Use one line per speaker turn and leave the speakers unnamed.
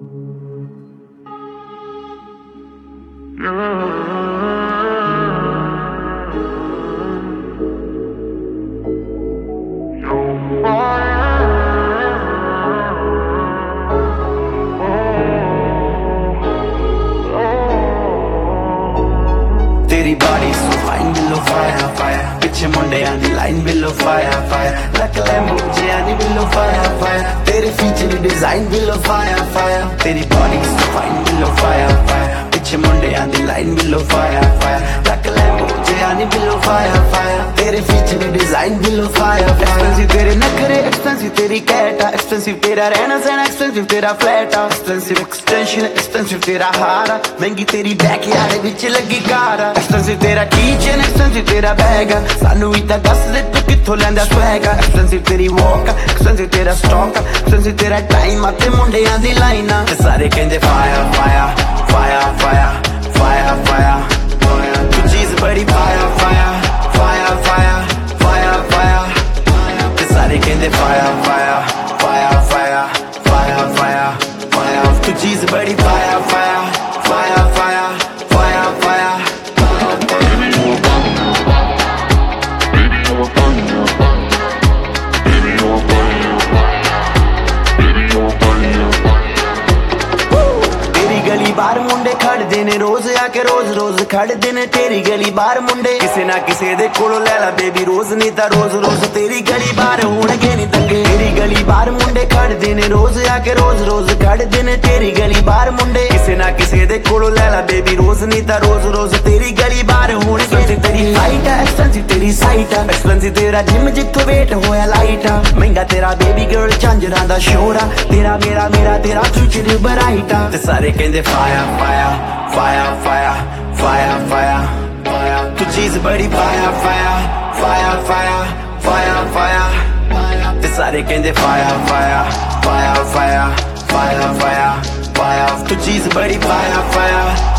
तेरी body so fine below fire, fire. पिछे मुंडे आंदी line below fire, fire. Like a Lambo Gianni below fire, fire. तेरे feature design below fire, fire. तेरी body so fine below fire, fire. पिछे मुंडे आंदी line below fire, fire. Like a Lambo Gianni below fire, fire. तेरे feature design below fire, fire. Expensive तेरे नखरे, expensive तेरी कैटा, expensive तेरा रहना सहना, expensive तेरा flat, expensive extension, expensive तेरा हारा, महंगी तेरी backyard विच लगी कार, expensive तेरा keychain, expensive तेरा bag, सानू भी तां दस दे तू कित्थों लैंदा swag, expensive तेरी walk, expensive तेरा stock, expensive तेरा time आते मुंडियां दी लाइनां, ते सारे कहंदे fire fire fire fire fire fire fire, तू चीज़ बड़ी fire fire fire fire fire fire, ते सारे कहंदे fire fire fire fire fire fire fire, तू चीज़ बड़ी fire fire fire fire fire fire. बार मुंडे खड़दे ने रोज आके रोज रोज खड़दे ने तेरी गली बार मुंडे किसे ना किसे दे कोलों ले ला बेबी रोज नहीं ता रोज रोज तेरी गली बार होणगे नहीं दंगे, तेरी गली बार मुंडे खड़दे ने रोज आके रोज रोज खड़दे ने तेरी गली बार मुंडे किसे ना किसे दे कोलों ले ला बेबी रोज नहीं ता रोज रोज तेरी गली बार होणगे, तेरी हाइट है एक्सपेंसिव तेरी साइट है एक्सपेंसिव तेरा जिम जिथों वेट होया लाइट है, महंगा तेरा बेबी गर्ल झांजरां दा शोरा, तेरा मेरा मेरा तेरा फ्यूचर ब्राइट है, ते सारे कहंदे fire fire fire fire fire fire fire, तू चीज़ बड़ी fire fire fire fire fire fire, ते सारे कहंदे fire fire fire fire fire fire fire, तू चीज़ बड़ी fire fire